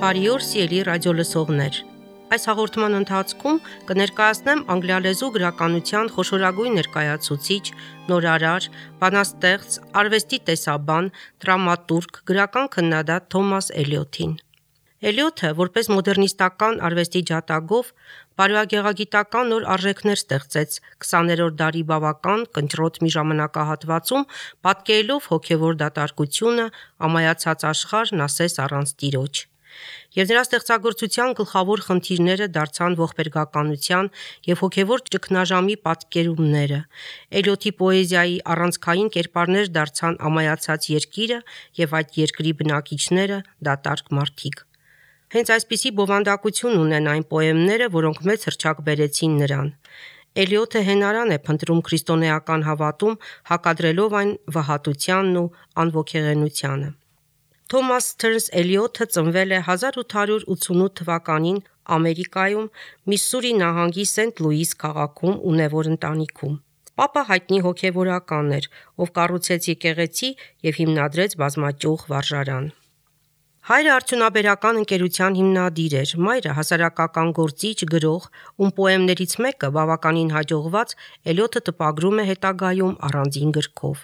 Բարի օր, սիրելի ռադիոլսողներ։ Այս հաղորդման ընթացքում կներկայացնեմ անգլիալեզու գրականության խոշորագույն ներկայացուցիչ, նորարար, բանաստեղծ, արվեստի տեսաբան, դրամատուրգ, գրական քննադատ Թոմաս Էլիոթին։ Էլիոթը, որպես մոդեռնիստական արվեստի ջատագով, բարոյագեղագիտական նոր արժեքներ ստեղծեց 20-րդ դարի բավական կնճռոտ մի ժամանակահատվածում, պատկերելով հոգևոր դատարկությունը, ամայացած աշխարհն ասես առանց տիրոջ։ Եվ նրա ստեղծագործության գլխավոր խնդիրները դարձան ողբերգականության և հոգևոր ճգնաժամի պատկերումները։ Էլիոթի պոեզիայի առանցքային կերպարներ դարձան ամայացած երկիրը և այդ երկրի բնակիչները՝ դատարկ մարդիկ։ Հենց այսպիսի բովանդակություն ունեն այն պոեմները, որոնք մեծ հռչակ բերեցին նրան։ Էլիոթը հենարան է փնտրում քրիստոնեական հավատում, հակադրելով այն վհատությանն ու անոգեղենությանը։ Թոմաս Սթերնս Էլիոթը ծնվել է 1888 թվականին Ամերիկայում Միսսուրի նահանգի Սենթ Լուիս քաղաքում ունևոր ընտանիքում։ Պապը հայտնի հոգևորական էր, ով կառուցեց եկեղեցի և հիմնադրեց բազմաճյուղ վարժարան։ Հայրը արդյունաբերական ընկերության հիմնադիր էր, մայրը հասարակական գործիչ, գրող, ում պոեմներից մեկը բավականին հաջողված Էլիոթը տպագրում է հետագայում առանձին գրքով։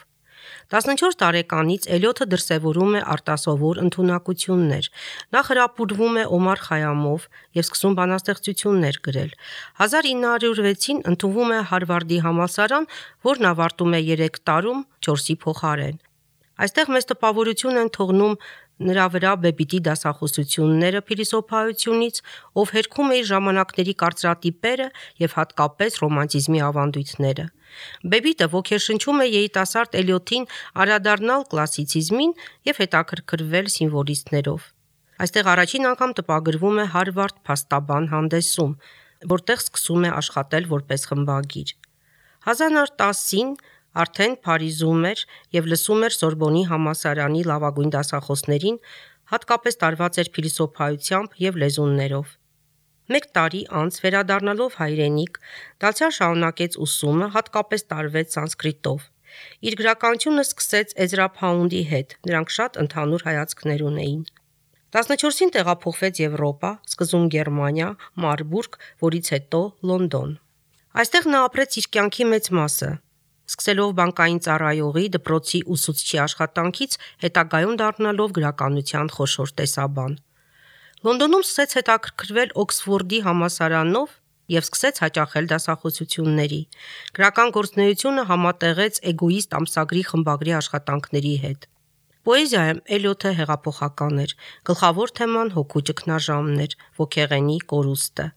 14 տարեկանից Էլիոթը դրսևորում է արտասովոր ընդունակություններ։ Նա խրապուրվում է Օմար Խայամով և սկսում բանաստեղծություններ գրել։ 1906-ին ընդունվում է Հարվարդի համալսարան, որն ավարտում է 3 տարում 4-ի փոխարեն։ Այստեղ մեծ տպավորություն են թողնում նրա վրա Բեբիտի դասախոսությունները փիլիսոփայությունից, ով հերքում է իր ժամանակների կարծրատիպերը և հատկապես ռոմանտիզմի ավանդույթները։ Բեբիտը ոգեշնչում է երիտասարդ Էլիոթին անդրադառնալ կլասիցիզմին և հետաքրքրվել սիմվոլիստներով։ Այստեղ առաջին անգամ տպագրվում է Հարվարդ փաստաբան հանդեսում, որտեղ սկսում է աշխատել որպես խմբագիր։ 1910-ին արդեն Փարիզում էր և լսում էր Սորբոնի համալսարանի լավագույն դասախոսներին, հատկապես տարված էր փիլիսոփայությամբ և լեզուներով։ 1 տարի անց վերադառնալով հայրենիք, դարձյալ շարունակեց ուսումը, հատկապես տարվեց սանսկրիտով։ Իր գրականությունը սկսեց Էզրա Փաունդի հետ, նրանք շատ ընդհանուր հայացքներ ունեին։ 14-ին տեղափոխվեց Եվրոպա, սկզբում Գերմանիա, Մարբուրգ, որից հետո Լոնդոն։ Այստեղ նա ապրեց իր կյանքի մեծ մասը, սկսելով բանկային ծառայողի, դպրոցի ուսուցչի աշխատանքից, հետագայում դառնալով գրականության խոշոր տեսաբան։ Լոնդոնում սկսեց հետաքրքրվել Օքսֆորդի համալսարանով և սկսեց հաճախել դասախոսությունների։ Գրական գործունեությունը համատեղեց Էգոիստ ամսագրի խմբագրի աշխատանքների հետ։ Պոեզիայում Էլիոթը հեղափոխական էր, գլխավոր թեման հոգու ճգնաժամն էր, ոգեղենի կորուստը։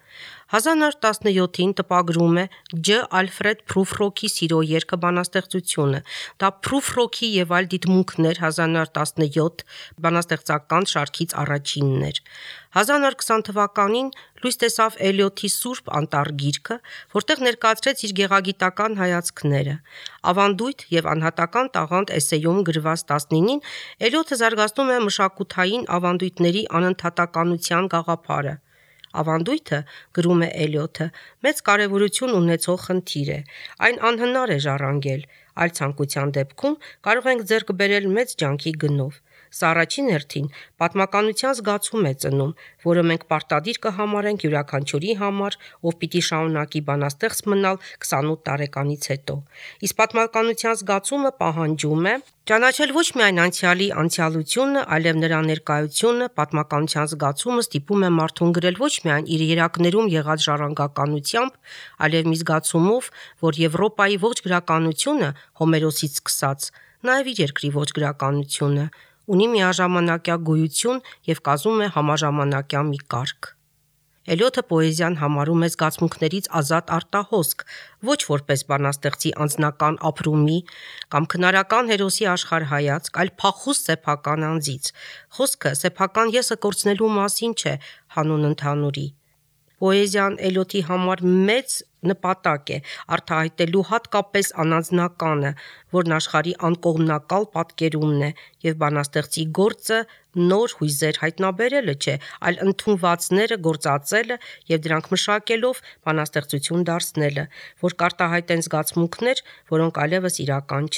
1917-ին տպագրում է Ջ. Ալֆրեդ Փրուֆրոքի Սիրո երգը բանաստեղծությունը։ Դա Փրուֆրոքի և այլ դիտմունքներ 1917 բանաստեղծական շարքից առաջինն էր։ 1920 թվականին լույս տեսավ Էլիոթի Սուրբ Անտառ գիրքը, որտեղ ներկայացրեց իր գեղագիտական հայացքները։ Ավանդույթ և անհատական տաղանդ էսսեյում գրված 19-ին Էլիոթը զարգացնում է մշակութային ավանդույթների անընդհատականության գաղափարը։ Ավանդույթը, գրում է Էլիոթը, մեծ կարևորություն ունեցող խնդիր է։ Այն անհնար է ժառանգել, այլ ցանկության դեպքում կարող ենք ձեռք բերել մեծ ջանքի գնով։ Սա առաջին հերթին պատմականության զգացում է ծնում, որը մենք պարտադիր կհամարենք յուրաքանչյուրի համար, ով պիտի շարունակի բանաստեղծ մնալ 28 տարեկանից հետո։ Իսկ պատմականության զգացումը պահանջում է ճանաչել ոչ միայն անցյալի անցյալությունը, այլև նրա ներկայությունը։ Պատմականության զգացումը ստիպում է մարդուն գրել ոչ միայն իր երակներում եղած ժառանգականությամբ, այլև մի զգացումով, որ Եվրոպայի ողջ գրականությունը, Հոմերոսից սկսած, նաև իր երկրի ողջ գրականությունը, ունի միաժամանակյա գոյություն և կազմում է համաժամանակյա մի կարգ։ Էլիոթը պոեզիան համարում է զգացմունքներից ազատ արտահոսք, ոչ որպես բանաստեղծի անձնական ապրումի կամ քնարական հերոսի աշխարհայացք, այլ փախուստ սեփական անձից։ Խոսքը սեփական եսը կորցնելու մասին չէ, հանուն ընդհանուրի։ Պոեզիան Էլիոթի համար մեծ նպատակ է, արտահայտելու հատկապես անանձնականը, որն աշխարհի անկողմնակալ պատկերումն է, և բանաստեղծի գործը նոր հույզեր հայտնաբերելը չէ, այլ ընդունվածները գործածելը և դրանք մշակելով բանաստեղծություն դարձնելը, որ կարտահայտեն զգացմունքներ, որոնք այլևս իրական չեն։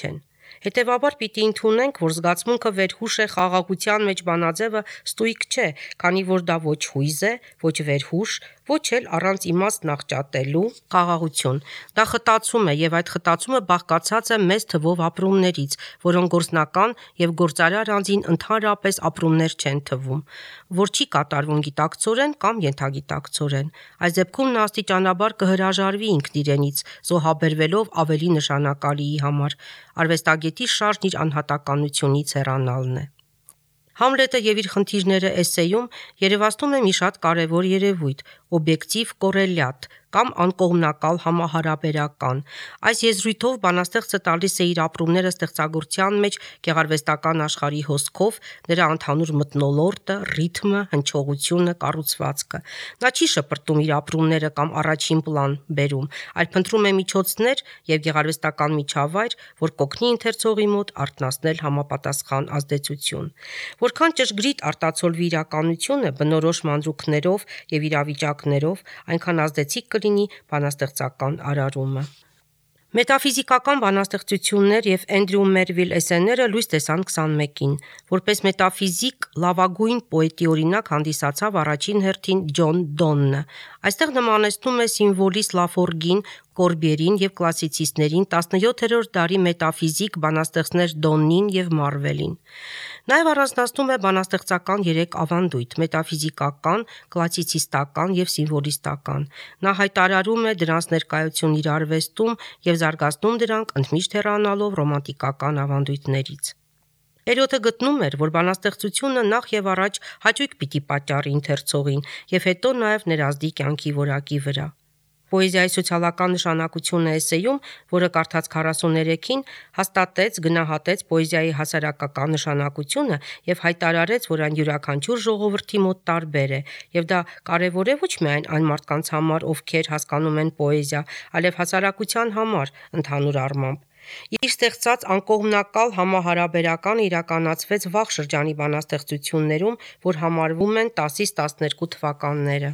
Հետևաբար պիտի ընդունենք, որ զգացմունքը վերհուշ է խաղաղության մեջ բանաձևը ստույգ չէ, քանի որ դա ոչ հույզ է, ոչ վերհուշ, ոչ էլ առանց իմաստ նախճատելու խաղաղություն։ Դա խտացում է եւ այդ խտացումը բաղկացած է մեծ թվով ապրումներից, որոնք գործնական եւ գործարար անձին ընդհանրապես ապրումներ չեն թվում, որ չի կատարվում գիտակցորեն կամ ենթագիտակցորեն։ Այս դեպքում նա աստիճանաբար կհրաժարվի ինքն իրենից, զոհաբերվելով ավելի նշանակալիի համար։ Արվեստագետի շարժն իր անհատականությունից հեռանալն է։ Համլետը եւ իր խնդիրները էսսեյում երևացնում է մի շատ կարևոր երևույթ՝ օբյեկտիվ կորելյատ կամ անկողմնակալ համահարաբերական։ Այս եզրույթով բանաստեղծը տալիս է իր ապրումները ստեղծագործության մեջ գեղարվեստական աշխարհի հոսքով, նրա ընդհանուր մթնոլորտը, ռիթմը, հնչողությունը, կառուցվածքը։ Նա չի շպրտում իր ապրումները կամ առաջին պլան բերում, այլ փնտրում է միջոցներ եւ գեղարվեստական միջավայր, որ կօգնի ընթերցողի մոտ արթնացնել համապատասխան ազդեցություն։ Որքան ճշգրիտ արտացոլվի իրականությունը բնորոշ մանրուքներով եւ իրավիճակներով, այնքան ազդեցիկ կլինի բանաստեղծական արարումը։ Մետաֆիզիկական բանաստեղծություններ եւ Էնդրյու Մերվիլ էսսեները լույս տեսան 21-ին։ Որպես մետաֆիզիկ լավագույն պոետի օրինակ հանդիսացավ առաջին հերթին Ջոն Դոննը։ Այստեղ նմանեցնում է սիմվոլիստ Լաֆորգին, Կորբիերին եւ կլասիցիստներին 17-րդ դարի մետաֆիզիկ բանաստեղծներ Դոննին եւ Մարվելին։ Նաև առանձնացնում է բանաստեղծական 3 ավանդույթ՝ մետաֆիզիկական, կլասիցիստական եւ սիմվոլիստական։ Նա հայտարարում է դրանց ներկայությունն իր արվեստում եւ զարգացնում դրանք ընդմիշտ հեռանալով ռոմանտիկական ավանդույթներից։ Էլիոթը գտնում էր, որ բանաստեղծությունը նախ եւ առաջ հաճույք պիտի պատճառի ընթերցողին եւ հետո նաեւ ներազդի կյանքի որակի վրա։ Պոեզիայի սոցիալական նշանակությունը էսսեյում, որը կարդաց 43-ին, հաստատեց, գնահատեց պոեզիայի հասարակական նշանակությունը եւ հայտարարեց, որ այն յուրաքանչյուր ժողովրդի մոտ տարբեր է, եւ դա կարեւոր է ոչ միայն այն մարդկանց համար, ովքեր հասկանում են պոեզիա, այլև հասարակության համար ընդհանուր առմամբ։ Իր ստեղծած անկողմնակալ համահարաբերականը իրականացվեց վաղ շրջանի բանաստեղծություններում, որ համարվում են 10-ից 12 թվականները։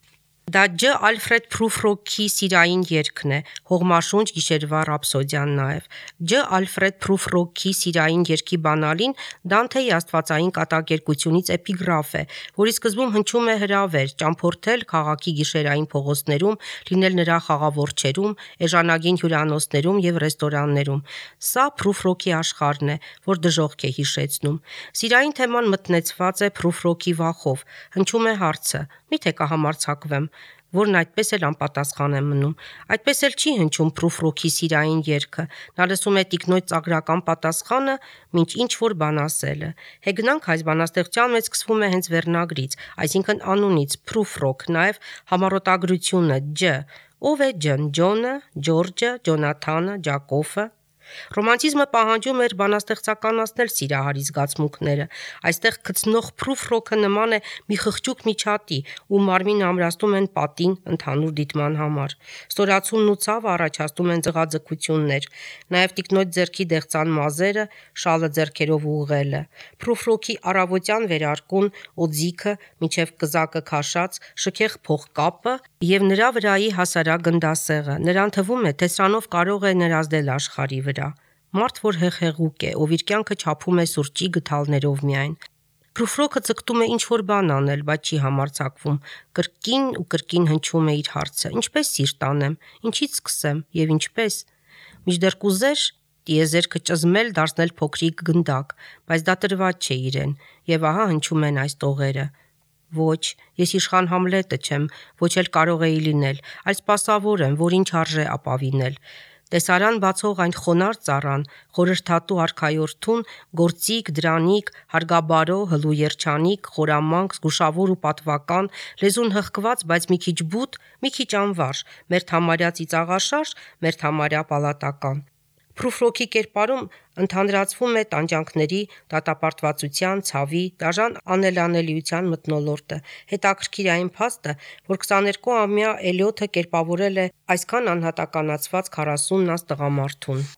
Դա Ջ. Ալֆրեդ Փրուֆրոքի սիրային երգն է, հողմաշունչ գիշերվա ռապսոդիան նաև։ Ջ. Ալֆրեդ Փրուֆրոքի սիրային երգի բանալին Դանթեի աստվածային կատակերգությունից էպիգրաֆ է, որի սկզբում հնչում է հրավեր՝ ճամփորդել քաղաքի գիշերային փողոցներում, լինել նրա խաղավորչերում, էժանագին հյուրանոցներում եւ ռեստորաններում։ Սա Փրուֆրոքի աշխարհն է, որ դժոխք է հիշեցնում։ Սիրային թեման մտնեցված է Փրուֆրոքի վախով։ Հնչում է հարցը՝ միթե կհամարձակվեմ, որն այդպես էլ անպատասխան է մնում։ Այդպես էլ չի հնչում Փրուֆրոքի սիրային երգը։ Նա լսում է տիկնոջ ծաղրական պատասխանը, մինչ ինչ որ բան ասելը։ Հեգնանք այս բանաստեղծության մեջ սկսվում է հենց վերնագրից, այսինքն անունից՝ Փրուֆրոք, նաև համառոտագրությունը Ջ. Ով է Ջն, Ջոնը, Ջորջը, Ջոնաթանը, Ջակոֆը։ Ռոմանտիզմը պահանջում էր բանաստեղծականացնել սիրահարի զգացմունքները։ Այստեղ գցնող Փրուֆրոքը նման է մի խղճուկ միջատի, ու մարմինը ամրացնում են պատին ընդհանուր դիտման համար։ Ստորացումն ու ցավը առաջացնում են ձղաձգություններ, նաև տիկնոջ ձեռքի դեղցան մազերը, շալը ձեռքերով ուղղելը, Փրուֆրոքի առավոտյան վերարկուն օձիքը, մինչև կզակը քաշած, շքեղ փողկապը եւ նրա վրայի հասարակ գնդասեղը։ Նրան թվում է, թե սրանով կարող է ներազդել աշխարհի վրա։ Մարդ, որ հեղեղուկ է, ով իր կյանքը չափում է սուրճի գդալներով միայն։ Փրուֆրոքը ձգտում է ինչ-որ բան անել, բայց չի համարձակվում։ Կրկին ու կրկին հնչում է իր հարցը. ինչպես սիրտ անեմ, ինչից սկսեմ եւ ինչպես։ Մինչդեռ կուզեր տիեզերքը ճզմել, դարձնել փոքրիկ գնդակ, բայց դա տրված չէ իրեն, եւ ահա հնչում են այս տողերը. Ոչ, ես իշխան Համլետը չեմ, ոչ էլ կարող էի լինել, այլ սպասավոր եմ, որ ինչ արժե ապավինել։ Տեսարան բացող այն խոնար ծառան, խորհրդատու արքայորդուն, գործիկ, դրանիկ, հարգաբարո, հլու երջանիկ, խորամանկ, զգուշավոր ու պատվական, լեզուն հղկված, բայց մի քիչ բութ, մի քիչ անվարժ, մերթ համարյա ծիծաղաշարժ, մերթ համարյա պալատական։ Փրուֆրոքի կերպարում ընդհանրացվում է տանջանքների, դատապարտվածության, ցավի, դաժան անելանելիության մթնոլորտը։ Հետաքրքիր է այն փաստը, որ 22-ամյա Էլիոթը կերպավորել է այսքան անհատականացված 40 տղամարդուն։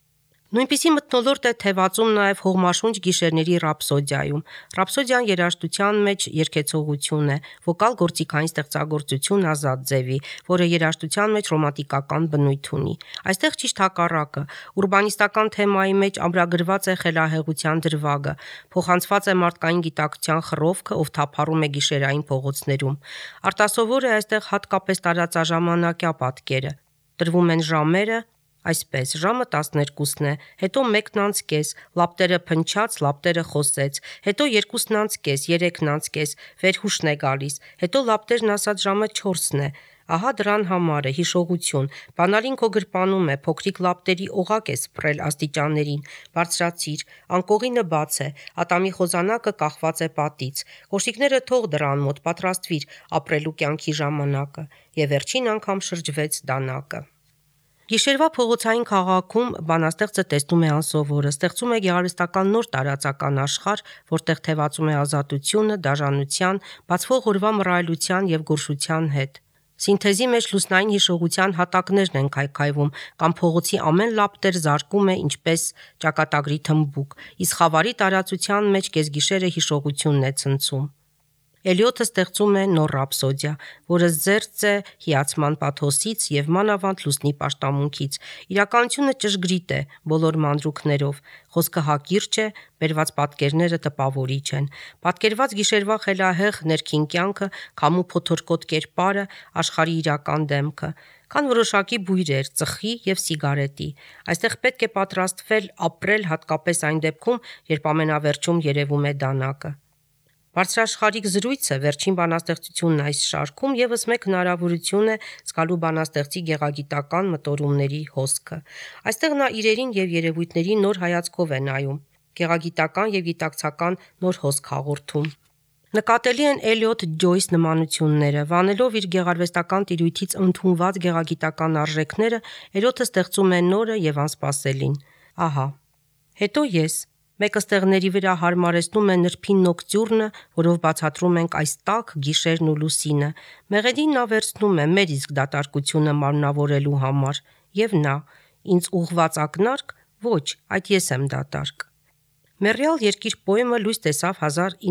Նույնպիսի մթնոլորտ է թևածում նաև հողմաշունչ գիշերների ռապսոդիայում։ Ռապսոդիան երաժշտության մեջ երգեցողություն է, վոկալ գործիքային ստեղծագործություն ազատ ձևի, որը երաժշտության մեջ ռոմանտիկական բնույթ ունի։ Այստեղ ճիշտ հակառակը, ուրբանիստական թեմայի մեջ ամրագրված է խելահեղության դրվագը, փոխանցված է մարդկային գիտակցության խռովքը, ով թափառում է գիշերային փողոցներում։ Արտասովոր է այստեղ հատկապես տարածաժամանակյա պատկերը։ Տրվում են ժամերը, այսպես, ժամը 12-ն է, հետո 1:30, լապտերը փնչաց, լապտերը խոսեց, հետո 2:30, 3:30, վերհուշն է գալիս, հետո լապտերն ասաց ժամը 4-ն է, ահա դրան համար է, հիշողություն, բանալին քո գրպանում է, փոքրիկ լապտերի օղակ է սփռել աստիճաններին, բարձրացիր, անկողինը բաց է, ատամի խոզանակը կախված է պատից, կոշիկները թող դռան մոտ, պատրաստվիր, ապրելու կյանքի ժամանակը, եւ վերջին անգամ շրջվեց դանակը։ Գիշերվա փողոցային քաղաքում բանաստեղծը տեսնում է անսովորը, ստեղծում է գեղարվեստական նոր տարածական աշխարհ, որտեղ թևածում է ազատությունը, դաժանության, բացվող օրվա մռայլության եւ գորշության հետ։ Սինթեզի մեջ լուսնային հիշողության հատակներն են քայքայվում, կամ փողոցի ամեն լապտեր զարկում է ինչպես ճակատագրի թմբուկ, իսկ խավարի տարածության մեջ կեսգիշերը հիշողությունն է ցնցում։ Էլիոթը ստեղծում է նոր ռապսոդիա, որը զերծ է հիացման պաթոսից եւ մանավանդ լուսնի պաշտամունքից։ Իրականությունը ճշգրիտ է բոլոր մանրուքներով, խոսքը հակիրճ է, բերված պատկերները տպավորիչ են։ Պատկերված գիշերվա խելահեղ ներքին կյանքը, քամու փոթորկոտ կերպարը, աշխարհի իրական դեմքը։ Կան որոշակի բույրեր, ծխի եւ սիգարետի։ Այստեղ պետք է պատրաստվել ապրել հատկապես այն դեպքում, երբ ամենավերջում երևում է դանակը։ Բարձրաշխարհիկ զրույցը, վերջին բանաստեղծությունն այս շարքում, եւս մեկ հնարավորություն է զգալու բանաստեղծի գեղագիտական մտորումների հոսքը։ Այստեղ նա իրերին եւ երևույթներին նոր հայացքով է նայում, գեղագիտական եւ գիտակցական նոր հոսք հաղորդում։ Նկատելի են Էլիոթ Ջոյս նմանությունները, վանելով իր գեղարվեստական տիրույթից ընդունված գեղագիտական արժեքները, Էլիոթը ստեղծում է նորը եւ անսպասելին։ Ահա։ Հետո ես մեկը ստեղների վրա հարմարեցնում է նրբին նոկտյուրնը, որով բացատրում ենք այս տաք գիշերն ու լուսինը։ Մեղեդին նա վերցնում է մեր իսկ դատարկությունը մարմնավորելու համար, եւ նա. ինձ ուղղված ակնարկ, ոչ, այդ ես եմ դատարկ։ Մեռյալ երկիր պոեմը լույս տեսավ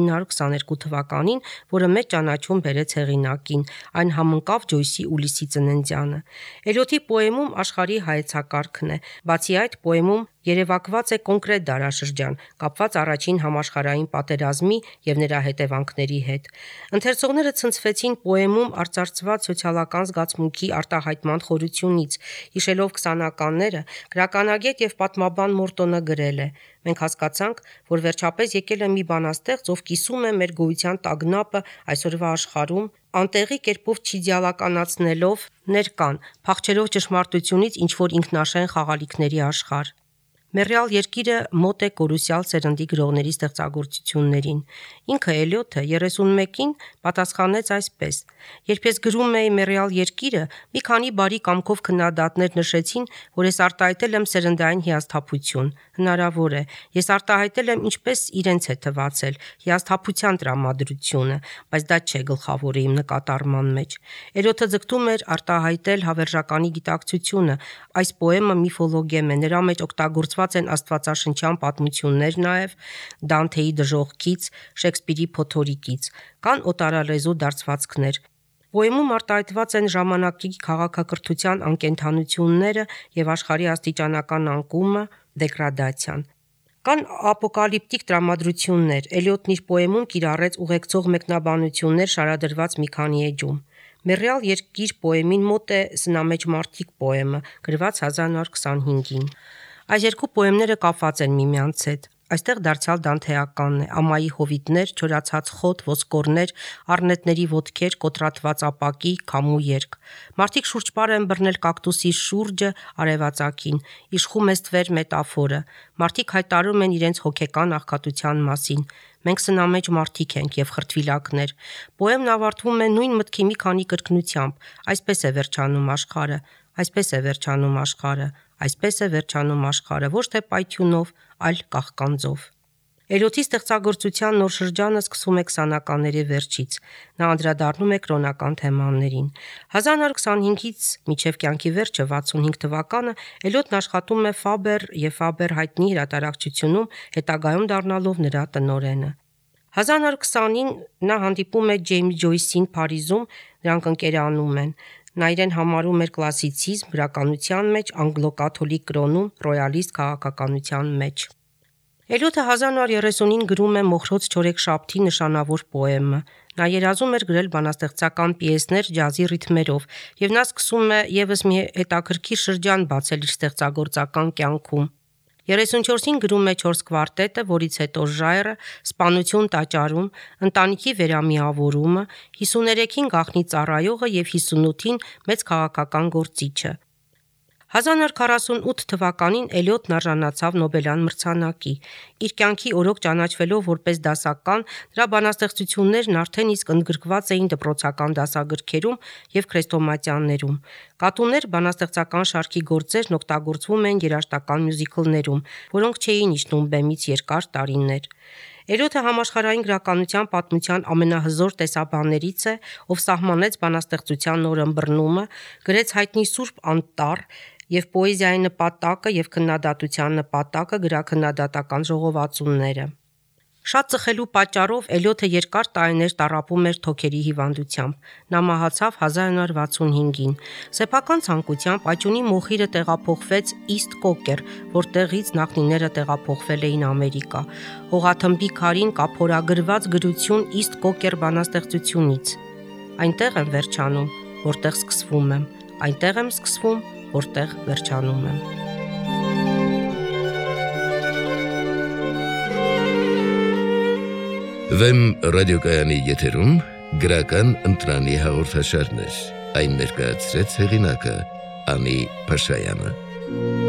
1922 թվականին, որը մեծ ճանաչում բերեց հեղինակին, այն համընկավ Ջոյսի Ուլիսի ծննդյանը։ Էլիոթի պոեմում աշխարհի հայեցակարգն է, բացի այդ պոեմում երևակված է կոնկրետ դարաշրջան, կապված առաջին համաշխարհային պատերազմի եւ նրա հետևանքների հետ։ Ընթերցողները ցնցվեցին պոեմում արծարծված սոցիալական զգացմունքի արտահայտման խորությունից, հիշելով 20-ականները, գրականագետ եւ պատմաբան Մորտոնը գրել է. «Մենք հասկացանք, որ վերջապես եկել է մի բանաստեղծ, ով կիսում է մեր գոյության տագնապը այսօրվա աշխարհում, անտեղի կերպով չիդեալականացնելով ներկան, փախչելով ճշմարտությունից ինչ-որ ինքնաշեն խաղալիքների աշխարհ»։ Մեռյալ երկիրը մոտ է կորուսյալ սերնդի գրողների ստեղծագործություններին։ Ինքը Էլիոթը 31-ին պատասխանեց այսպես. «Երբ ես գրում էի Մեռյալ երկիրը, մի քանի բարի կամքով քննադատներ նշեցին, որ ես արտահայտել եմ սերնդային հիասթափություն։ Հնարավոր է, ես արտահայտել եմ ինչպես իրենց է թվացել, հիասթափության տրամադրությունը, բայց դա չէ գլխավորը իմ նկատառման մեջ»։ Էլիոթը ձգտում էր արտահայտել հավերժականի գիտակցությունը։ Այս պոեմը միֆոլոգեմ է, նրա մեջ օգտագործված են աստվածաշնչյան պատմություններ նաև, Դանթեի դժոխքից, Շեքսպիրի փոթորիկից, կան օտարալեզու դարձվածքներ։ Պոեմում արտահայտված են ժամանակի քաղաքակրթության անկենդանությունները եւ աշխարհի աստիճանական անկումը, դեգրադացիան։ Կան ապոկալիպտիկ տրամադրություններ։ Էլիոթն իր պոեմում կիրառեց ուղեկցող մեկնաբանություններ շարադրված մի քանի էջում։ Մեռյալ երկիր պոեմին մոտ է Սնամեջ մարդիկ պոեմը, գրված 1925-ին։ Այս երկու պոեմները կապված են միմյանց հետ։ Այստեղ դարձյալ դանթեականն է՝ ամայի հովիտներ, չորացած խոտ, ոսկորներ, առնետների ոտքեր, կոտրատված ապակի, քամու երգ։ Մարդիկ շուրջպար են բռնել կակտուսի շուրջը արևածագին, իշխում է ստվեր մետաֆորը։ Մարդիկ հայտարարում են իրենց հոգեկան աղքատության մասին։ Մենք սնամեջ մարդիկ ենք եւ խրտվիլակներ։ Պոեմն ավարտվում է նույն մտքի մի քանի կրկնությամբ. այսպես է վերջանում աշխարհը, այսպես է վերջանում աշխարհը, այսպես է վերջանում աշխարհը, ոչ թե պայթյունով, այլ կաղկանձով։ Էլյոթի ստեղծագործության նոր շրջանը սկսվում է 20-ականների վերջից։ Նա անդրադառնում է կրոնական թեմաներին։ 1925-ից մինչև կյանքի վերջը 65 թվականը Էլյոթն աշխատում է Ֆաբեր և Ֆաբեր հայտնի հրատարակչությունում, հետագայում դառնալով նրա տնօրենը։ 1920-ին նա հանդիպում է Ջեյմս Ջոյսին Փարիզում, նրանք ընկերանում են։ Նա իրեն համարում էր կլասիցիզմ գրականության մեջ, անգլո-կաթոլիկ կրոնում, ռոյալիստ քաղաքականության մեջ։ Էլյոթը 1930-ին գրում է Մոխրոց չորեքշաբթի նշանավոր պոեմը։ Նա երազում էր գրել բանաստեղծական պիեսներ ջազի ռիթմերով, և նա սկսում է ևս մի հետաքրքիր շրջան բացել իր ստեղծագործական կյանքում։ 34-ին գրում է 4 կվարտետը, որից հետո ժայռը, սպանություն տաճարում, ընտանիքի վերամիավորումը, 53-ին գաղտնի ծառայողը և 58-ին մեծ քաղաքական գործիչը։ 1948 թվականին Էլյոթն արժանացավ Նոբելյան մրցանակի։ Իր կյանքի օրոք ճանաչվելով որպես դասական, նրա բանաստեղծություններն արդեն իսկ ընդգրկված էին դպրոցական դասագրքերում և քրեստոմատյաներում։ «Կատուներ» բանաստեղծական շարքի գործերն օգտագործվում էին երաժշտական մյուզիքլներում, որոնք չէին իջնում բեմից երկար տարիներ։ Էլյոթը համաշխարհային գրականության պատմության ամենահզոր տեսաբաններից է, ով սահմանեց բանաստեղծության նոր ըմբռնումը, գրեց հայտնի Սուրբ Անտառ և պոեզիայի նպատակը և քննադատության նպատակը գրաքննադատական ժողովածուները։ Շատ ծխելու պատճառով Էլյոթը երկար տարիներ տառապում էր թոքերի հիվանդությամբ։ Նա մահացավ 1965-ին։ Սեփական ցանկությամբ աճյունի մոխիրը տեղափոխվեց Իստ Կոկեր, որտեղից նախնիները տեղափոխվել էին Ամերիկա։ Հողաթմբի քարին կա փորագրված գրություն Իստ Կոկեր բանաստեղծությունից. «Այնտեղ եմ վերջանում, որտեղ սկսվում եմ, այնտեղ եմ սկսվում, որտեղ վերջանում եմ»։ Վեմ ռադիոկայանի եթերում գրական ընտրանի հաղորդաշարներ։ Այն ներկայացրեց հեղինակը Անի Փաշայանը։